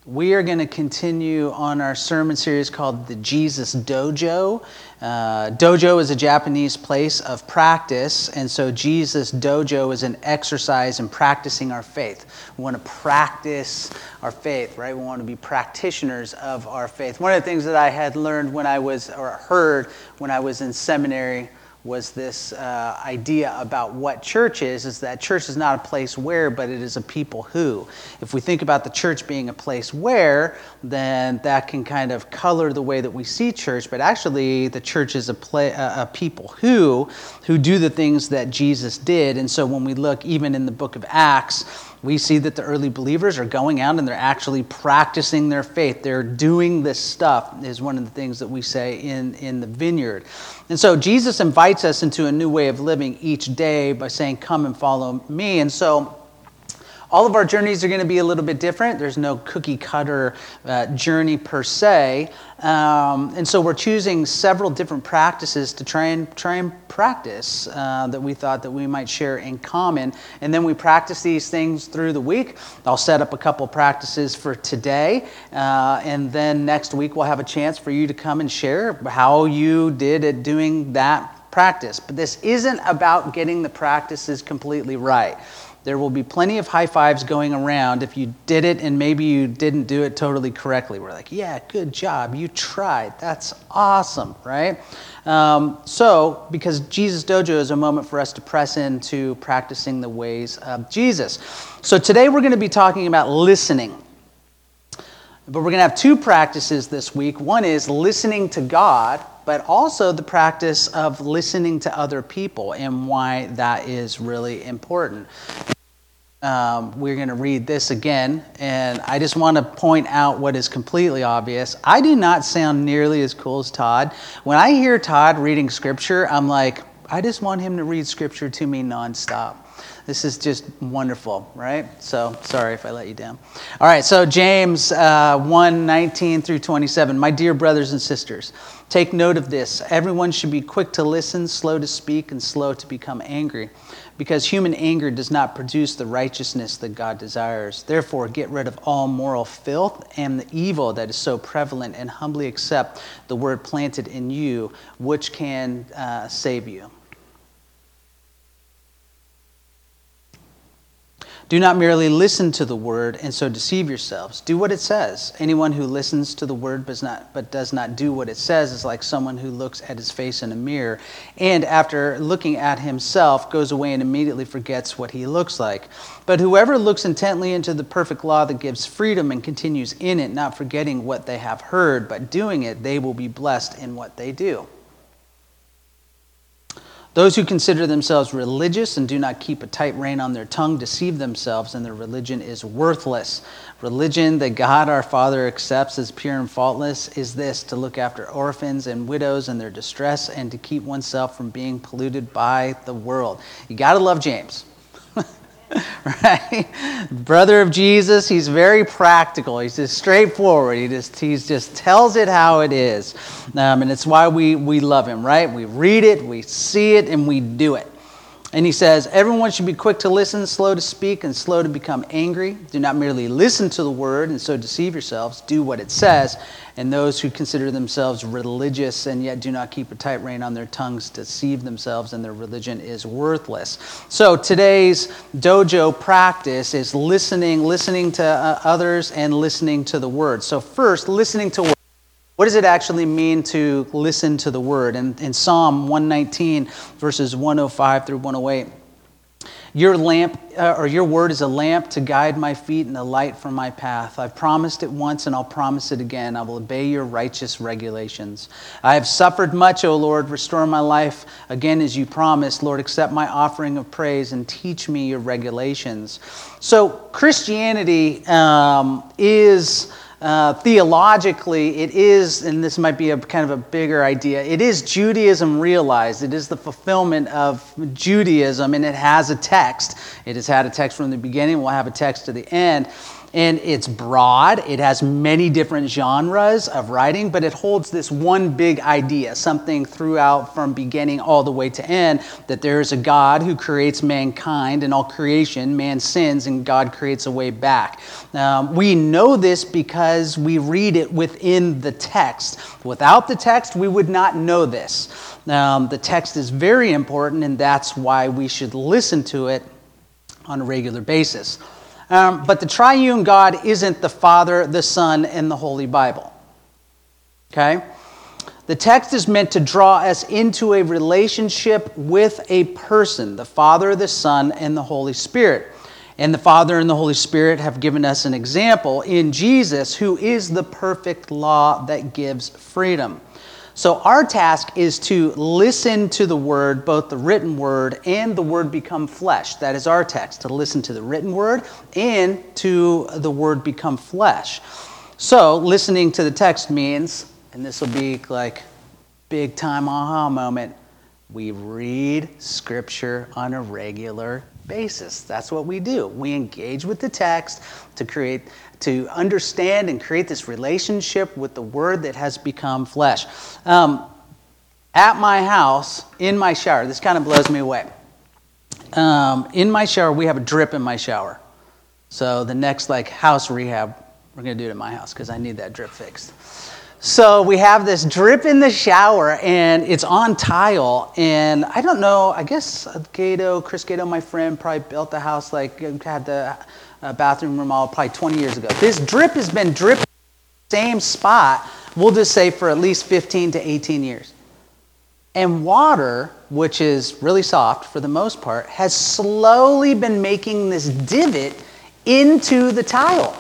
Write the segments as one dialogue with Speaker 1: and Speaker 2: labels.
Speaker 1: We are going to continue on our sermon series called the Jesus Dojo. Dojo is a Japanese place of practice, and so Jesus Dojo is an exercise in practicing our faith. We want to practice our faith, right? We want to be practitioners of our faith. One of the things that I had learned heard when I was in seminary was this idea about what church is that church is not a place where, but it is a people who. If we think about the church being a place where, then that can kind of color the way that we see church, but actually the church is a people who do the things that Jesus did. And so when we look even in the book of Acts, we see that the early believers are going out and they're actually practicing their faith. They're doing this stuff, is one of the things that we say in the vineyard. And so Jesus invites us into a new way of living each day by saying, come and follow me. And so all of our journeys are going to be a little bit different. There's no cookie cutter journey per se. And so we're choosing several different practices to try and practice that we thought that we might share in common. And then we practice these things through the week. I'll set up a couple practices for today. And then next week we'll have a chance for you to come and share how you did at doing that practice. But this isn't about getting the practices completely right. There will be plenty of high fives going around if you did it and maybe you didn't do it totally correctly. We're like, yeah, good job. You tried. That's awesome, right? Because Jesus Dojo is a moment for us to press into practicing the ways of Jesus. So today we're going to be talking about listening. But we're going to have two practices this week. One is listening to God, but also the practice of listening to other people and why that is really important. We're going to read this again, and I just want to point out what is completely obvious. I do not sound nearly as cool as Todd. When I hear Todd reading Scripture, I'm like, I just want him to read Scripture to me nonstop. This is just wonderful, right? So, sorry if I let you down. All right, so James 1:19 through 27. My dear brothers and sisters, take note of this. Everyone should be quick to listen, slow to speak, and slow to become angry, because human anger does not produce the righteousness that God desires. Therefore, get rid of all moral filth and the evil that is so prevalent, and humbly accept the word planted in you, which can save you. Do not merely listen to the word and so deceive yourselves. Do what it says. Anyone who listens to the word but does not do what it says is like someone who looks at his face in a mirror and after looking at himself goes away and immediately forgets what he looks like. But whoever looks intently into the perfect law that gives freedom and continues in it, not forgetting what they have heard, but doing it, they will be blessed in what they do. Those who consider themselves religious and do not keep a tight rein on their tongue deceive themselves, and their religion is worthless. Religion that God our Father accepts as pure and faultless is this: to look after orphans and widows in their distress and to keep oneself from being polluted by the world. You got to love James. Right? Brother of Jesus, he's very practical. He's just straightforward. He just tells it how it is. And it's why we love him, right? We read it, we see it, and we do it. And he says, everyone should be quick to listen, slow to speak, and slow to become angry. Do not merely listen to the word and so deceive yourselves. Do what it says. And those who consider themselves religious and yet do not keep a tight rein on their tongues deceive themselves, and their religion is worthless. So today's dojo practice is listening to others and listening to the word. So first, listening to word. What does it actually mean to listen to the word? And in Psalm 119, verses 105 through 108, your word is a lamp to guide my feet and a light for my path. I've promised it once and I'll promise it again. I will obey your righteous regulations. I have suffered much, O Lord. Restore my life again as you promised. Lord, accept my offering of praise and teach me your regulations. So Christianity is... theologically, it is, and this might be a kind of a bigger idea, it is Judaism realized. It is the fulfillment of Judaism, and it has a text. It has had a text from the beginning. We'll have a text to the end. And it's broad. It has many different genres of writing, but it holds this one big idea, something throughout from beginning all the way to end, that there is a God who creates mankind, and all creation, man sins, and God creates a way back. We know this because we read it within the text. Without the text, we would not know this. The text is very important, and that's why we should listen to it on a regular basis. But the triune God isn't the Father, the Son, and the Holy Bible. Okay? The text is meant to draw us into a relationship with a person, the Father, the Son, and the Holy Spirit. And the Father and the Holy Spirit have given us an example in Jesus, who is the perfect law that gives freedom. So our task is to listen to the Word, both the written Word and the Word become flesh. That is our text, to listen to the written Word and to the Word become flesh. So listening to the text means, and this will be like big time aha moment, we read Scripture on a regular basis. That's what we do. We engage with the text to understand and create this relationship with the Word that has become flesh. At my house, in my shower, this kind of blows me away. In my shower, we have a drip in my shower. So the next house rehab, we're going to do it at my house because I need that drip fixed. So we have this drip in the shower, and it's on tile, and I don't know, I guess Chris Gato, my friend, probably built the house, had the bathroom remodel probably 20 years ago. This drip has been dripping in the same spot, we'll just say for at least 15 to 18 years. And water, which is really soft for the most part, has slowly been making this divot into the tile.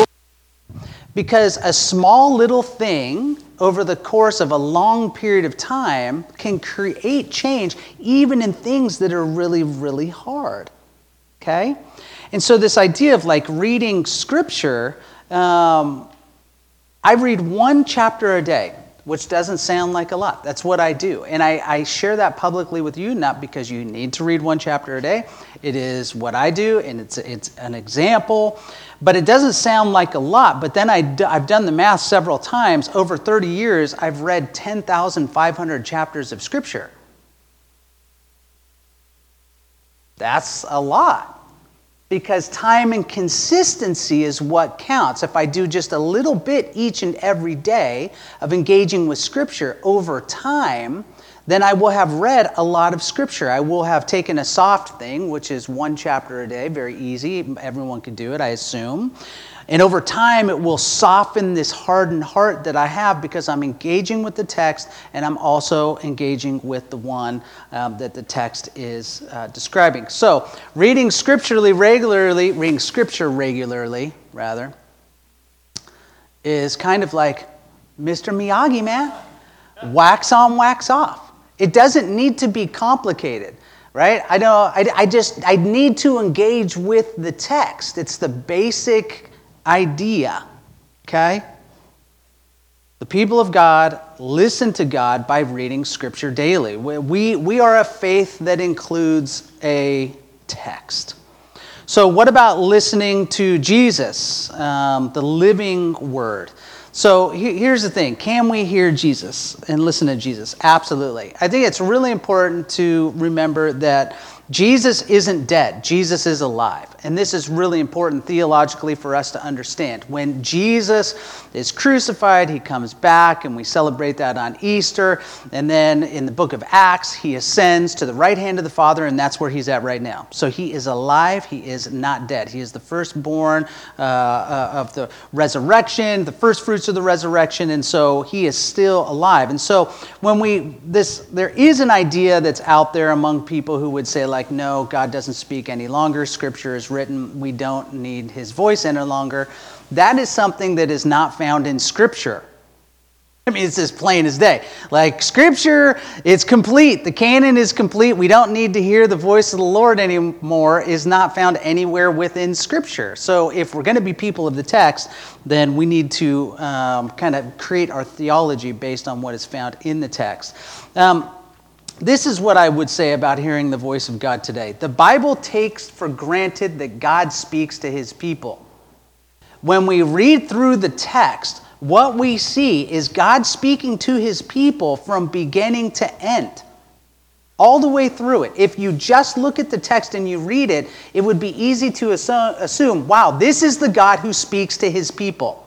Speaker 1: Because a small little thing over the course of a long period of time can create change even in things that are really, really hard. Okay? And so this idea of reading Scripture, I read one chapter a day, which doesn't sound like a lot. That's what I do. And I share that publicly with you, not because you need to read one chapter a day. It is what I do, and it's an example. But it doesn't sound like a lot. But then I've done the math several times. Over 30 years, I've read 10,500 chapters of Scripture. That's a lot. Because time and consistency is what counts. If I do just a little bit each and every day of engaging with Scripture over time, then I will have read a lot of Scripture. I will have taken a soft thing, which is one chapter a day, very easy. Everyone can do it, I assume. And over time, it will soften this hardened heart that I have because I'm engaging with the text, and I'm also engaging with the one that the text is describing. So, reading Scripture regularly, is kind of like Mr. Miyagi, man. Wax on, wax off. It doesn't need to be complicated. Right? I need to engage with the text. It's the basic idea. Okay? The people of God listen to God by reading Scripture daily. We are a faith that includes a text. So what about listening to Jesus, the living Word? So here's the thing. Can we hear Jesus and listen to Jesus? Absolutely. I think it's really important to remember that Jesus isn't dead. Jesus is alive. And this is really important theologically for us to understand. When Jesus is crucified, he comes back, and we celebrate that on Easter. And then in the book of Acts, he ascends to the right hand of the Father, and that's where he's at right now. So he is alive. He is not dead. He is the firstborn of the resurrection, the first fruits of the resurrection, and so he is still alive. And so when there is an idea that's out there among people who would say, no, God doesn't speak any longer. Scripture is written. We don't need his voice any longer. That is something that is not found in Scripture. I mean, it's as plain as day. Scripture, it's complete. The canon is complete. We don't need to hear the voice of the Lord anymore is not found anywhere within Scripture. So if we're going to be people of the text, then we need to kind of create our theology based on what is found in the text. This is what I would say about hearing the voice of God today. The Bible takes for granted that God speaks to his people. when we read through the text, what we see is God speaking to his people from beginning to end, all the way through it. If you just look at the text and you read it, it would be easy to assume, wow, this is the God who speaks to his people.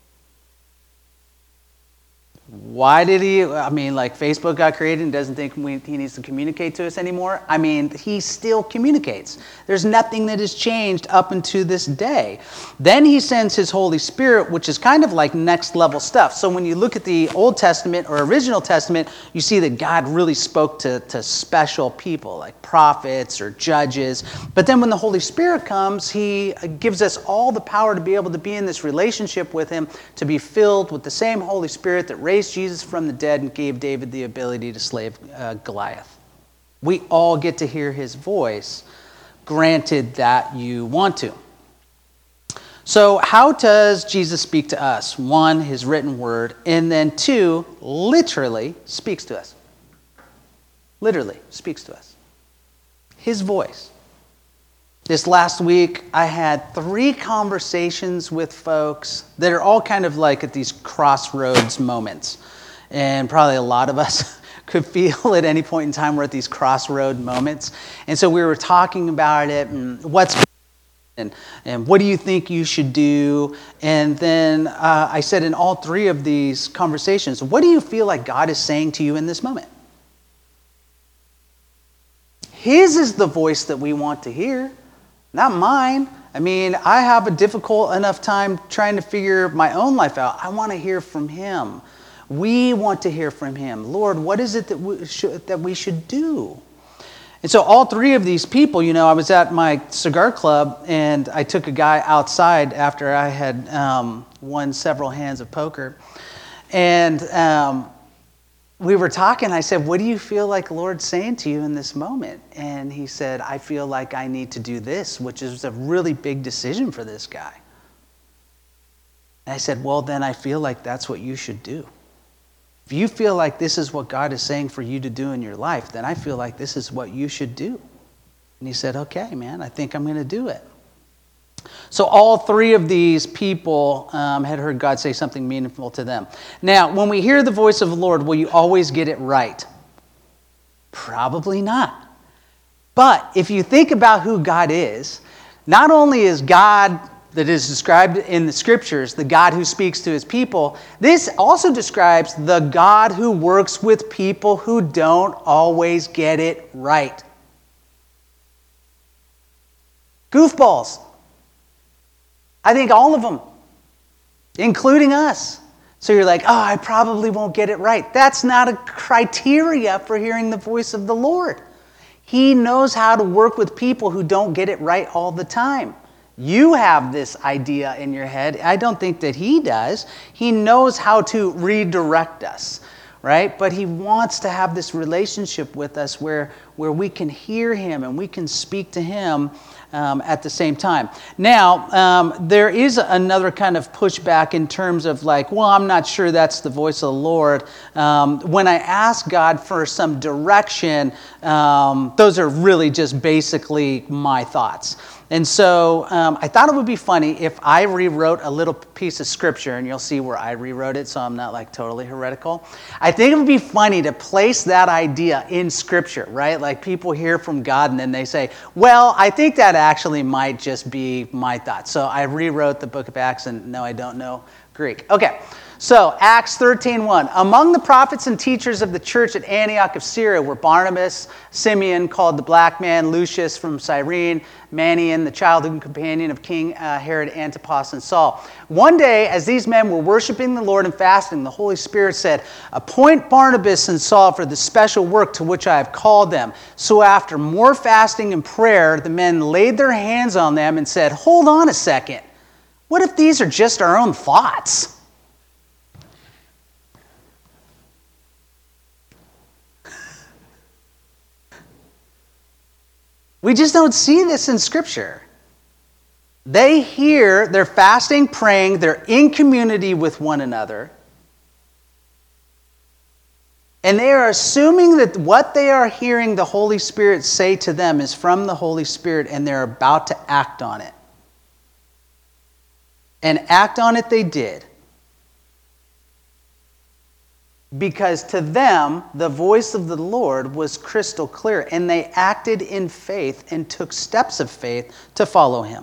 Speaker 1: Why did he, Facebook got created and doesn't think he needs to communicate to us anymore? He still communicates. There's nothing that has changed up until this day. Then he sends his Holy Spirit, which is kind of like next level stuff. So when you look at the Old Testament or original Testament, you see that God really spoke to special people like prophets or judges. But then when the Holy Spirit comes, he gives us all the power to be able to be in this relationship with him, to be filled with the same Holy Spirit that raised Jesus from the dead and gave David the ability to slay Goliath. We all get to hear his voice, granted that you want to. So how does Jesus speak to us? One, his written word, and then two, literally speaks to us. Literally speaks to us. His voice. This last week, I had 3 conversations with folks that are all kind of like at these crossroads moments. And probably a lot of us could feel at any point in time we're at these crossroad moments. And so we were talking about it and and what do you think you should do? And then I said in all 3 of these conversations, what do you feel like God is saying to you in this moment? His is the voice that we want to hear. Not mine. I have a difficult enough time trying to figure my own life out. I want to hear from him. We want to hear from him. Lord, what is it that we should do? And so all 3 of these people, I was at my cigar club and I took a guy outside after I had won several hands of poker. And we were talking. I said, what do you feel like the Lord's saying to you in this moment? And he said, I feel like I need to do this, which is a really big decision for this guy. And I said, well, then I feel like that's what you should do. If you feel like this is what God is saying for you to do in your life, then I feel like this is what you should do. And he said, okay, man, I think I'm going to do it. So all 3 of these people had heard God say something meaningful to them. Now, when we hear the voice of the Lord, will you always get it right? Probably not. But if you think about who God is, not only is God that is described in the scriptures the God who speaks to his people, this also describes the God who works with people who don't always get it right. Goofballs. I think all of them, including us. So you're like, I probably won't get it right. That's not a criteria for hearing the voice of the Lord. He knows how to work with people who don't get it right all the time. You have this idea in your head. I don't think that he does. He knows how to redirect us, right? But he wants to have this relationship with us where we can hear him and we can speak to him at the same time. Now, there is another kind of pushback in terms of like, well, I'm not sure that's the voice of the Lord. When I ask God for some direction, those are really just basically my thoughts. And so I thought it would be funny if I rewrote a little piece of scripture, and you'll see where I rewrote it, so I'm not like totally heretical. I think it would be funny to place that idea in scripture, right? Like people hear from God and then they say, well, I think that actually might just be my thoughts. So I rewrote the book of Acts, and no, I don't know Greek. Okay. So, Acts 13:1. Among the prophets and teachers of the church at Antioch of Syria were Barnabas, Simeon, called the Black Man, Lucius from Cyrene, Manaen, the childhood companion of King Herod Antipas, and Saul. One day, as these men were worshiping the Lord and fasting, the Holy Spirit said, appoint Barnabas and Saul for the special work to which I have called them. So after more fasting and prayer, the men laid their hands on them and said, hold on a second. What if these are just our own thoughts? We just don't see this in Scripture. They're fasting, praying, they're in community with one another. And they are assuming that what they are hearing the Holy Spirit say to them is from the Holy Spirit, and they're about to act on it. And act on it they did. Because to them, the voice of the Lord was crystal clear, and they acted in faith and took steps of faith to follow him.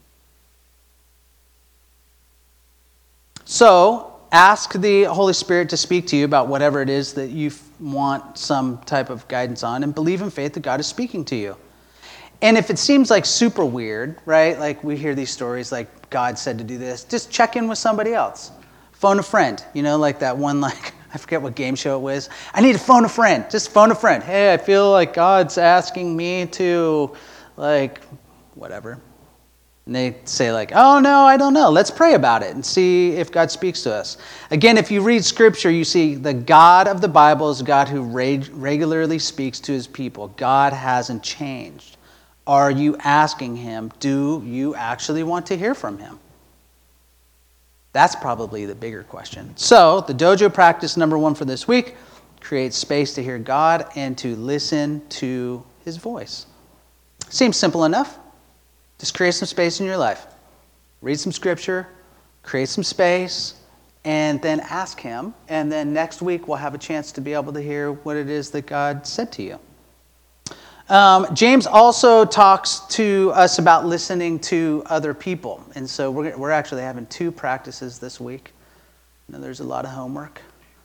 Speaker 1: So, ask the Holy Spirit to speak to you about whatever it is that you want some type of guidance on, and believe in faith that God is speaking to you. And if it seems like super weird, right? Like we hear these stories like God said to do this, just check in with somebody else. Phone a friend, like that one, I forget what game show it was. I need to phone a friend. Just phone a friend. Hey, I feel like God's asking me to, whatever. And they say oh, no, I don't know. Let's pray about it and see if God speaks to us. Again, if you read Scripture, you see the God of the Bible is a God who regularly speaks to his people. God hasn't changed. Are you asking him? Do you actually want to hear from him? That's probably the bigger question. So, the dojo practice number 1 for this week, create space to hear God and to listen to his voice. Seems simple enough. Just create some space in your life. Read some scripture, create some space, and then ask him. And then next week we'll have a chance to be able to hear what it is that God said to you. James also talks to us about listening to other people. And so we're actually having 2 practices this week. There's a lot of homework.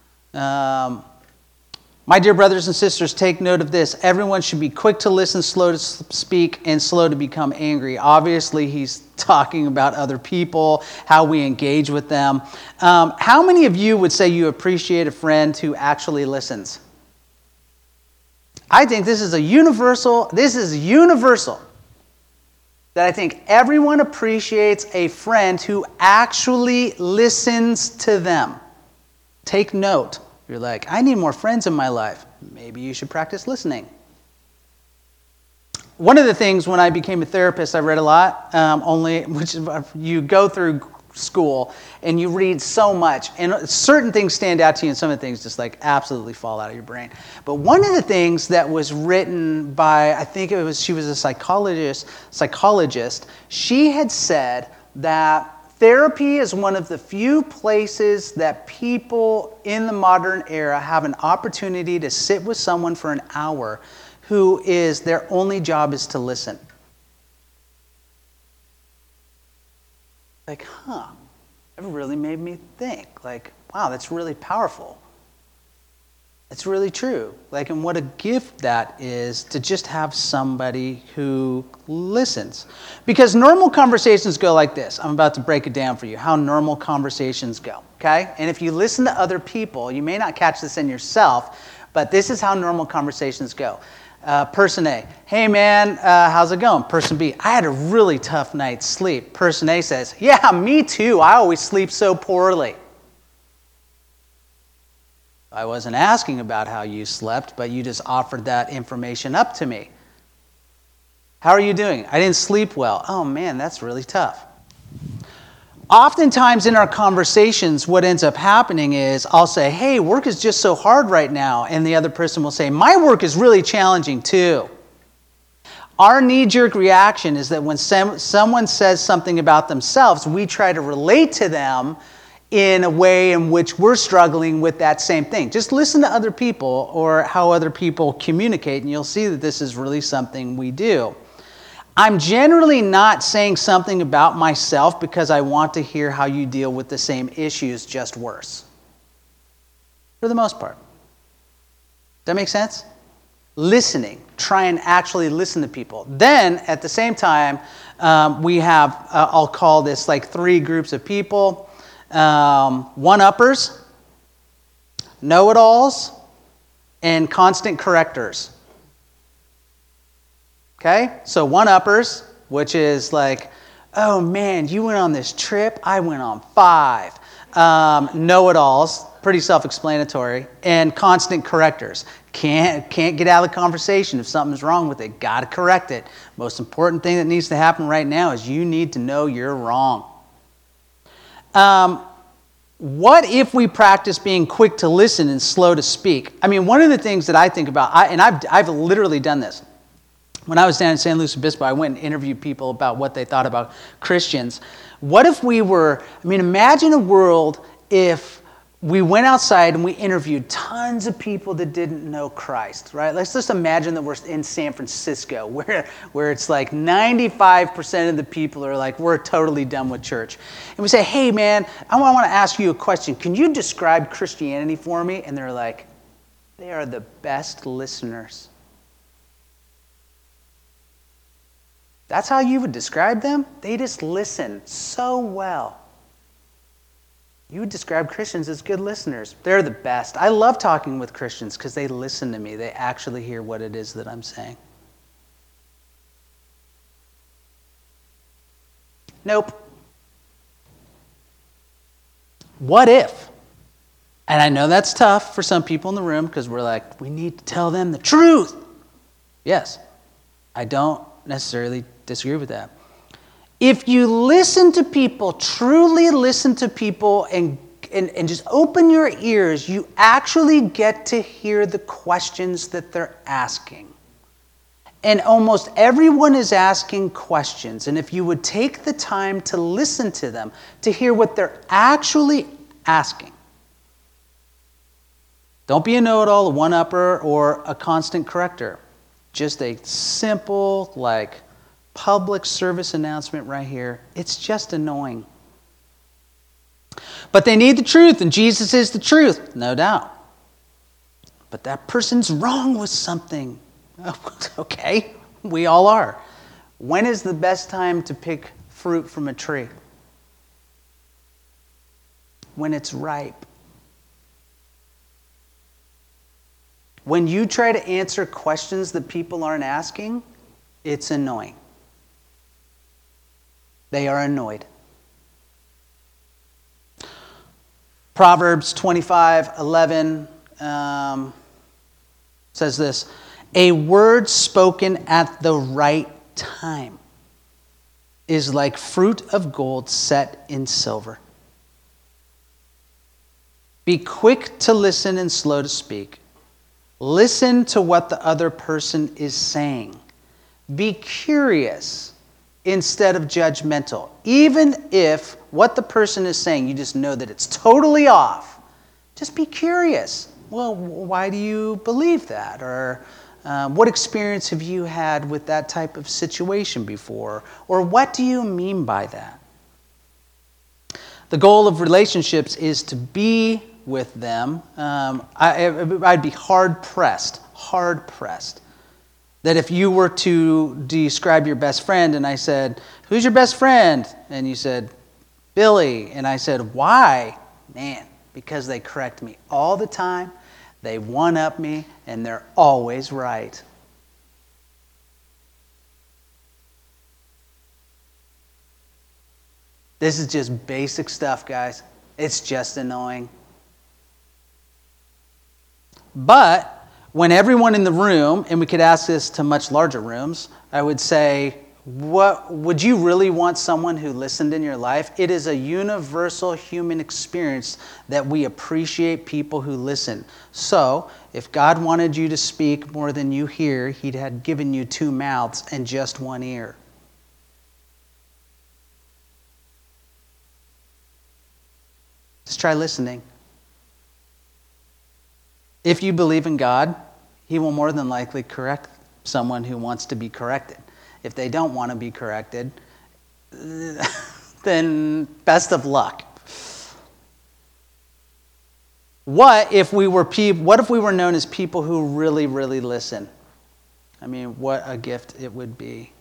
Speaker 1: My dear brothers and sisters, take note of this. Everyone should be quick to listen, slow to speak, and slow to become angry. Obviously, he's talking about other people, how we engage with them. How many of you would say you appreciate a friend who actually listens? I think this is universal, that I think everyone appreciates a friend who actually listens to them. Take note. You're like, I need more friends in my life. Maybe you should practice listening. One of the things when I became a therapist, I read a lot, which you go through school and you read so much, and certain things stand out to you and some of the things just absolutely fall out of your brain. But one of the things that was written by, she was a psychologist, she had said that therapy is one of the few places that people in the modern era have an opportunity to sit with someone for an hour who is their only job is to listen. It really made me think, wow, that's really powerful. It's really true. And what a gift that is to just have somebody who listens. Because normal conversations go like this. I'm about to break it down for you, how normal conversations go, okay? And if you listen to other people, you may not catch this in yourself, but this is how normal conversations go. Person A, hey man, how's it going? Person B, I had a really tough night's sleep. Person A says, yeah, me too. I always sleep so poorly. I wasn't asking about how you slept, but you just offered that information up to me. How are you doing? I didn't sleep well. Oh man, that's really tough. Oftentimes in our conversations, what ends up happening is I'll say, hey, work is just so hard right now. And the other person will say, my work is really challenging too. Our knee-jerk reaction is that when someone says something about themselves, we try to relate to them in a way in which we're struggling with that same thing. Just listen to other people or how other people communicate, and you'll see that this is really something we do. I'm generally not saying something about myself because I want to hear how you deal with the same issues, just worse. For the most part. Does that make sense? Listening. Try and actually listen to people. Then, at the same time, we have, I'll call this 3 groups of people. One-uppers, know-it-alls, and constant correctors. Okay? So one-uppers, which is oh man, you went on this trip, I went on 5. Know-it-alls, pretty self-explanatory, and constant correctors. Can't get out of the conversation if something's wrong with it. Got to correct it. Most important thing that needs to happen right now is you need to know you're wrong. What if we practice being quick to listen and slow to speak? I mean, one of the things that I think about, I've literally done this. When I was down in San Luis Obispo, I went and interviewed people about what they thought about Christians. What if we were, imagine a world if we went outside and we interviewed tons of people that didn't know Christ, right? Let's just imagine that we're in San Francisco where it's like 95% of the people are like, we're totally done with church. And we say, hey man, I want to ask you a question. Can you describe Christianity for me? And they're like, they are the best listeners. That's how you would describe them? They just listen so well. You would describe Christians as good listeners. They're the best. I love talking with Christians because they listen to me. They actually hear what it is that I'm saying. Nope. What if? And I know that's tough for some people in the room because we're like, we need to tell them the truth. Yes, I don't necessarily disagree with that. If you listen to people, truly listen to people, and just open your ears, you actually get to hear the questions that they're asking. And almost everyone is asking questions. And if you would take the time to listen to them, to hear what they're actually asking. Don't be a know-it-all, a one-upper, or a constant corrector. Just a simple, public service announcement right here. It's just annoying. But they need the truth, and Jesus is the truth, no doubt. But that person's wrong with something. Okay, we all are. When is the best time to pick fruit from a tree? When it's ripe. When you try to answer questions that people aren't asking, it's annoying. They are annoyed. Proverbs 25:11 says this, a word spoken at the right time is like fruit of gold set in silver. Be quick to listen and slow to speak. Listen to what the other person is saying. Be curious instead of judgmental. Even if what the person is saying, you just know that it's totally off, just be curious. Well, why do you believe that? Or what experience have you had with that type of situation before? Or what do you mean by that? The goal of relationships is to be with them. I'd be hard-pressed that if you were to describe your best friend and I said, who's your best friend? And you said, Billy. And I said, why? Man, because they correct me all the time. They one-up me, and they're always right. This is just basic stuff, guys. It's just annoying. But when everyone in the room, and we could ask this to much larger rooms, I would say, what would you really want someone who listened in your life? It is a universal human experience that we appreciate people who listen. So, if God wanted you to speak more than you hear, He had given you 2 mouths and just 1 ear. Just try listening. If you believe in God, He will more than likely correct someone who wants to be corrected. If they don't want to be corrected, then best of luck. What if we were known as people who really, really listen? I mean, what a gift it would be.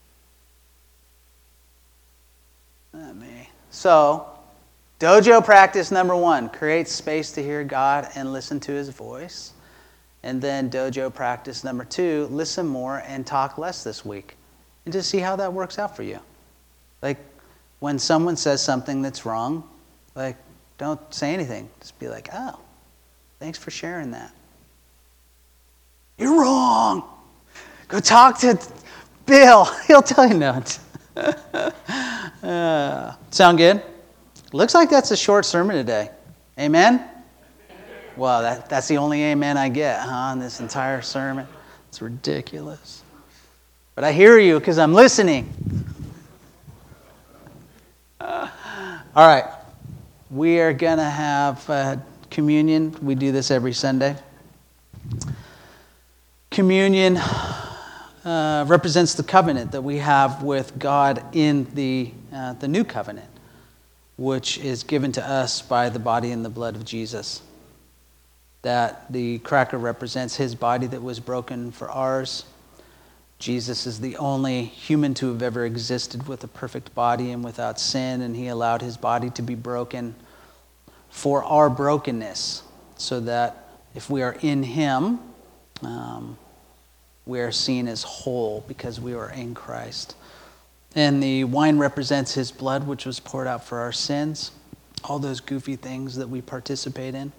Speaker 1: So, dojo practice number 1, create space to hear God and listen to His voice. And then dojo practice number 2, listen more and talk less this week. And just see how that works out for you. Like, when someone says something that's wrong, don't say anything. Just be like, oh, thanks for sharing that. You're wrong. Go talk to Bill. He'll tell you no. Sound good? Looks like that's a short sermon today. Amen? Well, that's the only amen I get, in this entire sermon. It's ridiculous. But I hear you because I'm listening. All right. We are going to have communion. We do this every Sunday. Communion represents the covenant that we have with God in the new covenant, which is given to us by the body and the blood of Jesus. That the cracker represents his body that was broken for ours. Jesus is the only human to have ever existed with a perfect body and without sin, and he allowed his body to be broken for our brokenness, so that if we are in him, we are seen as whole because we are in Christ. And the wine represents his blood, which was poured out for our sins, all those goofy things that we participate in.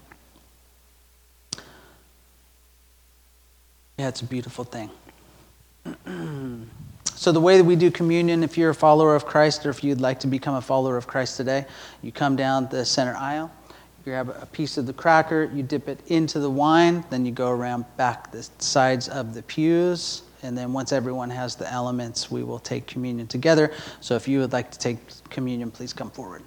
Speaker 1: Yeah, it's a beautiful thing. So the way that we do communion, if you're a follower of Christ or if you'd like to become a follower of Christ today, you come down the center aisle, you grab a piece of the cracker, you dip it into the wine, then you go around back the sides of the pews, and then once everyone has the elements, we will take communion together. So if you would like to take communion, please come forward.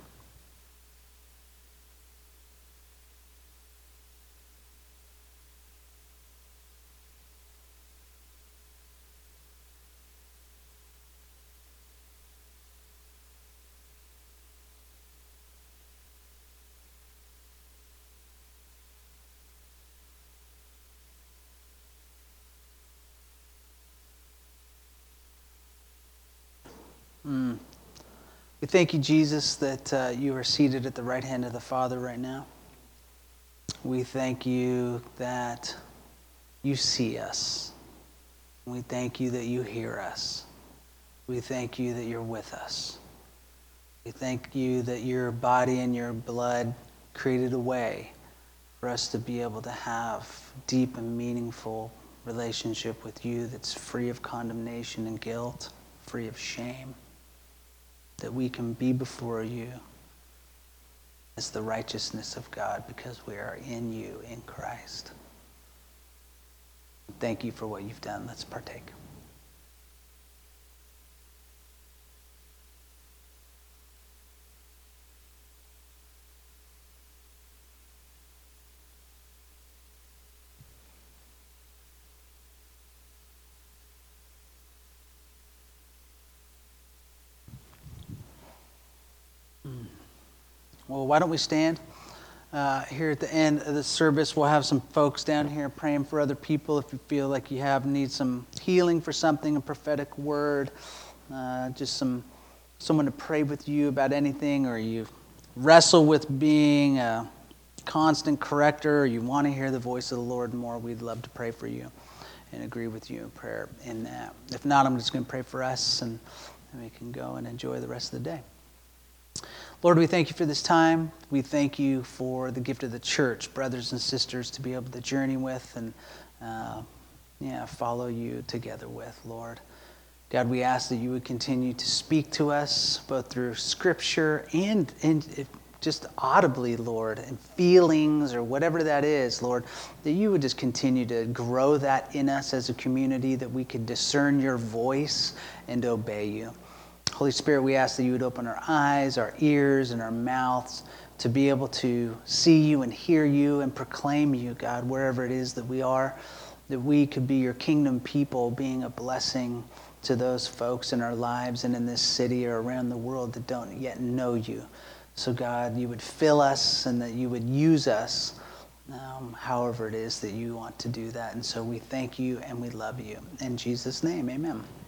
Speaker 1: We thank you, Jesus, that you are seated at the right hand of the Father right now. We thank you that you see us. We thank you that you hear us. We thank you that you're with us. We thank you that your body and your blood created a way for us to be able to have deep and meaningful relationship with you that's free of condemnation and guilt, free of shame. That we can be before you as the righteousness of God because we are in you, in Christ. Thank you for what you've done. Let's partake. Well, why don't we stand? Here at the end of the service, we'll have some folks down here praying for other people. If you feel like you need some healing for something, a prophetic word, just someone to pray with you about anything, or you wrestle with being a constant corrector, or you want to hear the voice of the Lord more, we'd love to pray for you and agree with you in prayer in that. If not, I'm just going to pray for us, and we can go and enjoy the rest of the day. Lord, we thank you for this time. We thank you for the gift of the church, brothers and sisters to be able to journey with and follow you together with, Lord. God, we ask that you would continue to speak to us both through scripture and just audibly, Lord, and feelings or whatever that is, Lord, that you would just continue to grow that in us as a community, that we could discern your voice and obey you. Holy Spirit, we ask that you would open our eyes, our ears, and our mouths to be able to see you and hear you and proclaim you, God, wherever it is that we are, that we could be your kingdom people, being a blessing to those folks in our lives and in this city or around the world that don't yet know you. So, God, you would fill us and that you would use us however it is that you want to do that. And so we thank you and we love you. In Jesus' name, amen.